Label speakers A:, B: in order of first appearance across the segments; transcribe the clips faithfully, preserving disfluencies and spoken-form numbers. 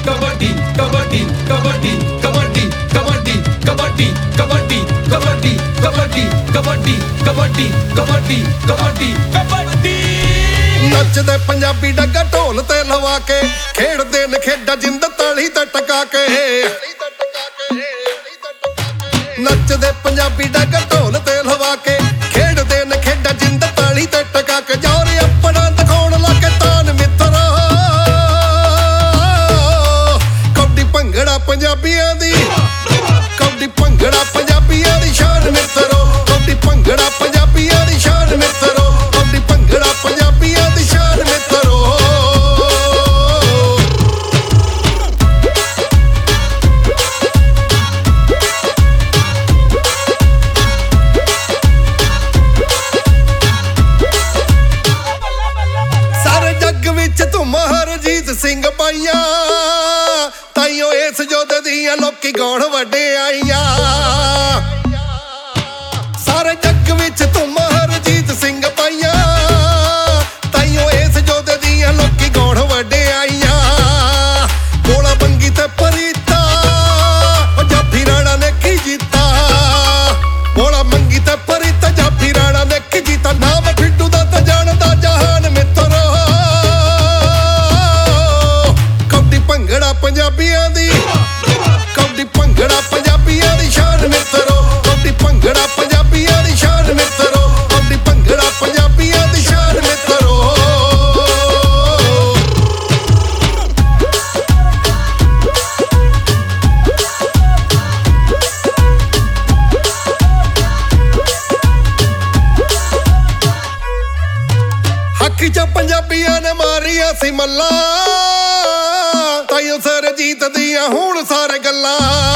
A: कबड्डी कबड्डी कबड्डी कबड्डी कबड्डी कबड्डी कबड्डी कबड्डी कबड्डी कबड्डी कबड्डी कबड्डी कबड्डी कबड्डी
B: नचदे पंजाबी डग्गा ढोल ते लवा के खेड़दे ने खेडा जिंद ताली ते टका के नचदे पंजाबी डग्गा ढोल ते लवा के खेड़दे ने खेडा जिंद ताली ते टका के जोर अपना दिखाउण लगे तान मित्रा कबड्डी भंगड़ा पंजाबियां दी कबड्डी भंगड़ा पंजाबियां दी शान मित्रो कबड्डी भंगड़ा पंजाबियां दी शान मित्रो कबड्डी भंगड़ा पंजाबियां दी शान मित्रो सारे जग विच धुम हरजीत सिंह पाइया ताइयों इस जोधे दियां लोकी गौण वड्डे आईया सारे जग विच धुम हरजीत सिंह पाइया ताइयों इस जोधे दियां लोकी गौण वड्डे आईया गोला बंगी ते परीता जाफी राणा ने की जीता गोला मंगी ते परीता जाफी राणा ने की जीता नाम फिड्डू दा ते जानदा जहान मित्रो कबड्डी भंगड़ा पंजाबियां दी कबड्डी भंगड़ा पंजाबियां दी शान मित्रो कबड्डी भंगड़ा पंजाबियां दी शान मित्रो कबड्डी भंगड़ा पंजाबियां दी शान मित्रो हकी च पंजाबियां ने मारिया सी मल्ला ताइयों सरजीत दियां हुण सारे गल्लां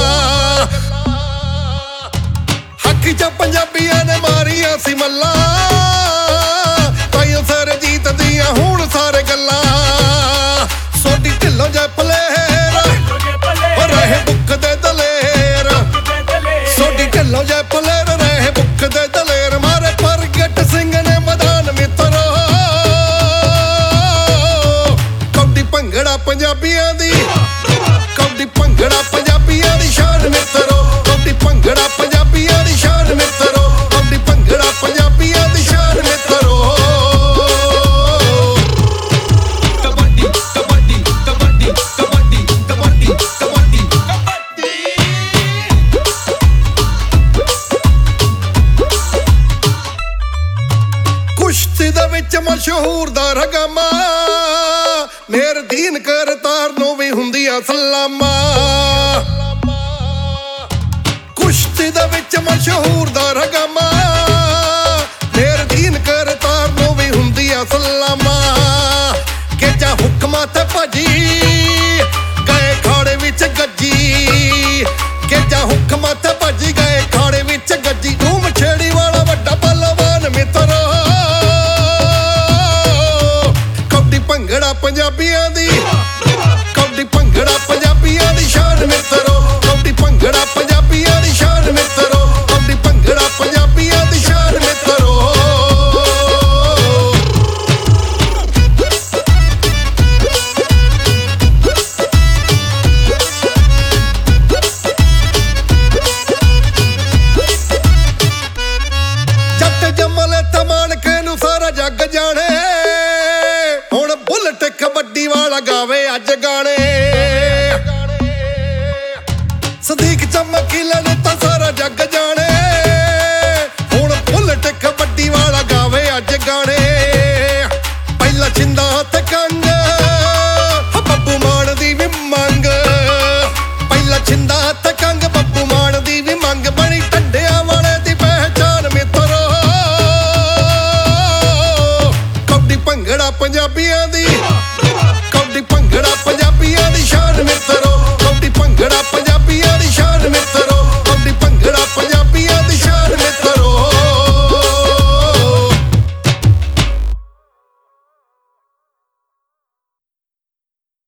B: हकी च पंजाबियां ने मारिया सी मल्ला ताइयों सरजीत दियां हुण सारे गल्लां सोडी ढिल्लों जै पलेर रहे बुक दे दलेर सोडी ढिल्लों जै पलेर रहे बुक दे दलेर मारे प्रगट सिंह ने मैदान मित्रो कबड्डी भंगड़ा पंजाबियां दी कबड्डी भंगड़ा पंजाबियां दी शान मित्रो कबड्डी भंगड़ा पंजाबियां दी शान मित्रो कबड्डी भंगड़ा पंजाबियां दी शान मित्रो
A: कबड्डी कबड्डी कबड्डी कबड्डी कबड्डी कबड्डी कबड्डी
B: कुश्ती दे विच मशहूर दा रगामा मेर दीन करतार नूं भी हुंदियां सलामा कुश्ती दे विच मशहूर दा रगामा मेर दीन करतार नूं भी हुंदियां सलामा के जा हुक्मां ते भजी गए खाड़े विच गज्जी के जा हुक्मां ते भजी गए खाड़े विच गज्जी धूम छेड़ी वाला वड्डा पहलवान मित्रो कबड्डी भंगड़ा पंजाबियां दी कबड्डी भंगड़ा पंजाबियां दी शान मित्रो कबड्डी भंगड़ा पंजाबियां दी शान मित्रो कबड्डी भंगड़ा पंजाबियां दी शान मित्रो जट जमले तमानके नूं सारा जग जाने हुण बुलट कबड्डी वाला गावे अज गाने सदीक चमकीले नूं तां सारा जग जाने हुण बुलट कबड्डी वाला गावे अज गाने